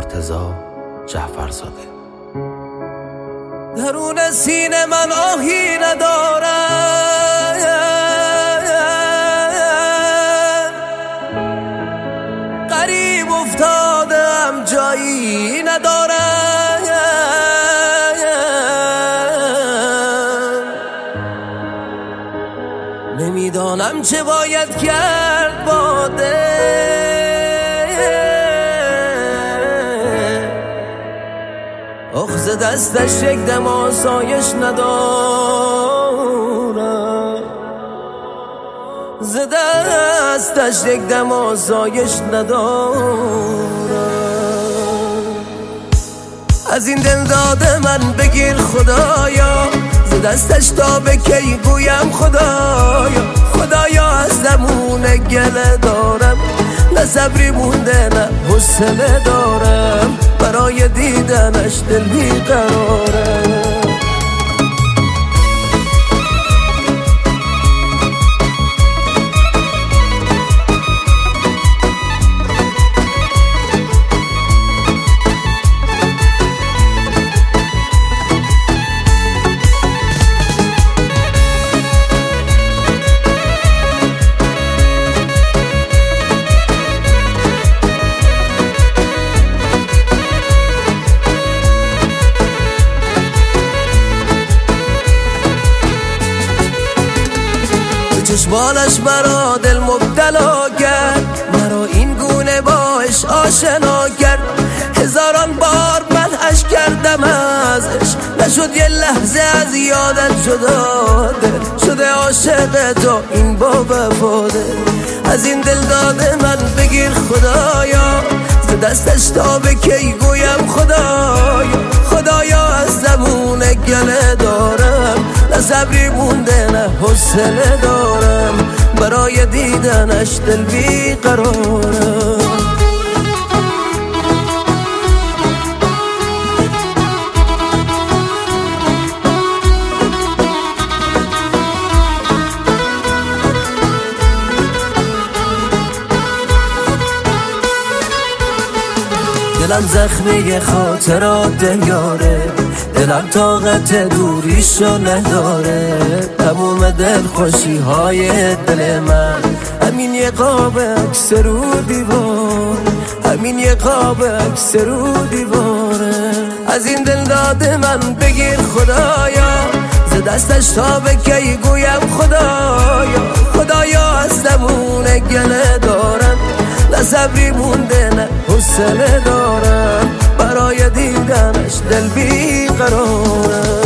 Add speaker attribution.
Speaker 1: مرتضی جعفرزاده.
Speaker 2: درون سینه من آهی ندارم، غریب افتادم جایی ندارم، نمیدانم چه باید کرد با ز دستش یک دم آسایش ندارم، ز دستش یک دم آسایش ندارم. از این دل داده من بگیر خدایا، ز دستش تا به کی گویم خدایا، خدایا از زمون گله دارم، نه صبری مونده نه حوصله دارم، برای دیدنش دل بیقرارم. چشمانش مرا دل مبتلا کرد، مرا این گونه باش آشنا کرد، هزاران بار من عشق کردم ازش، نشد یه لحظه از یادت جدا، دل شده عاشق تو این با وفاده. از این دل داده من بگیر خدایا، ز دستش تا به کی گویم خدایا، خدایا از زمون گله دارم، نه صبری مونده نه حوصله دارم، برای دیدنش دل بیقرارم. دلم زخمی خاطرات یاره، دلم طاقت دوریشو نداره، تموم دل خوشی های دل من همین یه قاب عکس رو دیوار، همین یه قاب عکس رو دیواره. از این دل داده من بگیر خدایا، ز دستش تا به کی گویم خدایا، خدایا از زمون گله دارم، نه صبری مونده نه حوصله دارم، برای دیدنش دل بیقرارم.